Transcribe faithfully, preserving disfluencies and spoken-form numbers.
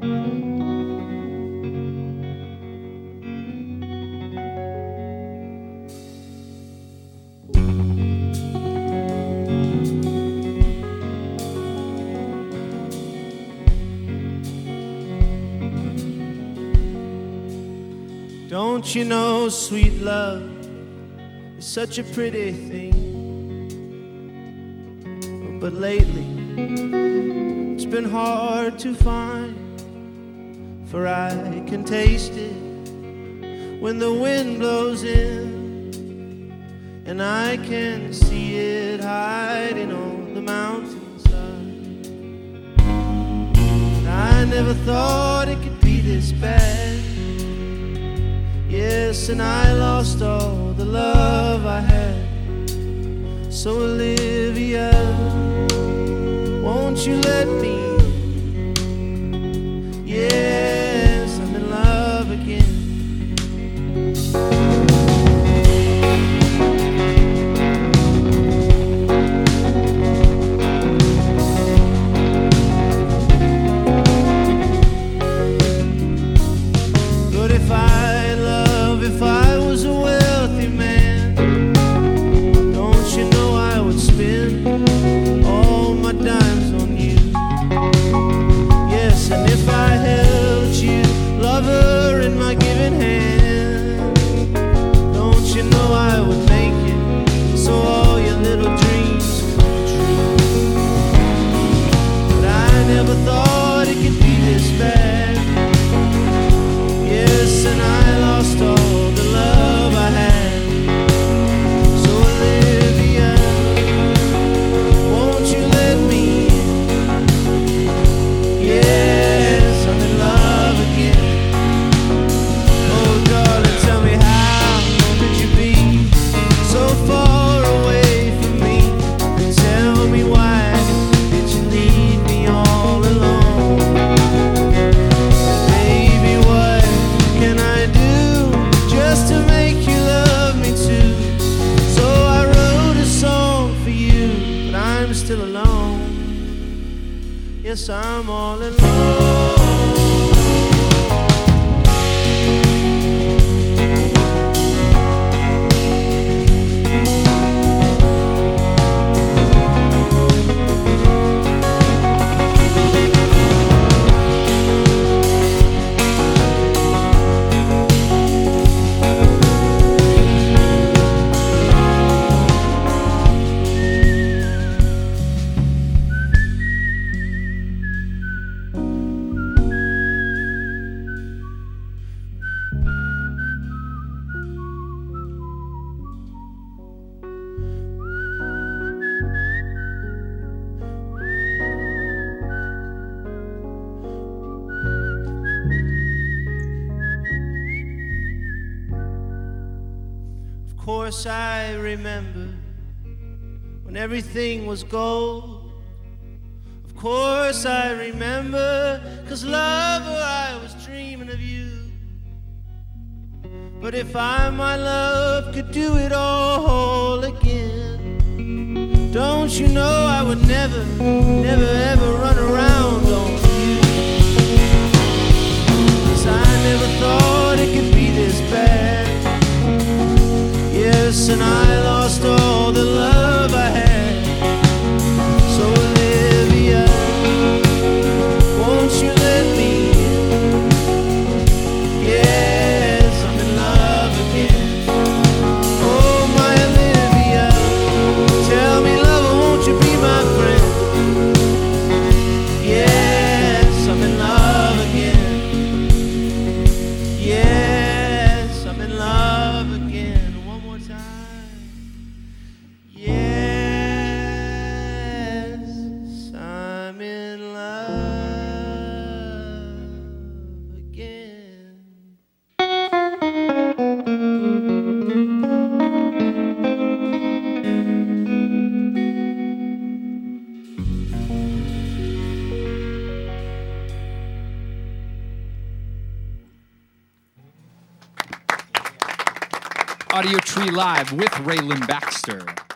Don't you know sweet love is such a pretty thing? But lately it's been hard to find, for I can taste it when the wind blows in, and I can see it hiding on the mountainside. And I never thought it could be this bad. Yes, and I lost all the love I had. So Olivia, won't you let me? Yes, I'm in love again. But if I love, if I was a wealthy man, don't you know I would spend all my dimes on you? Yes, and if I held you, lover, in my giving hand, don't you know I would make it so all your little dreams come true? But I never thought it could be this bad. Yes, and I lost all the love I had. So Olivia, won't you let me? Yes, I'm in love again. Oh darling, tell me, how could you be so far away from me? And tell me, why did you leave me all alone? Baby, what can I do just to make you love me too? So I wrote a song for you, but I'm still alone. Yes, I'm all alone. Of course I remember when everything was gold. Of course I remember, 'cause lover, I was dreaming of you. But if I, my love, could do it all again, don't you know I would never, never ever run around on you? 'Cause I never thought it could be this bad. Yes, and I lost all the love I had. So Olivia, won't you let me? Yes, I'm in love again. Oh my Olivia, tell me, lover, won't you be my friend? Yes, I'm in love again. Yes, I'm in love again. One more time. Yes, I'm in love again. Audio Tree Live with Raylan Baxter.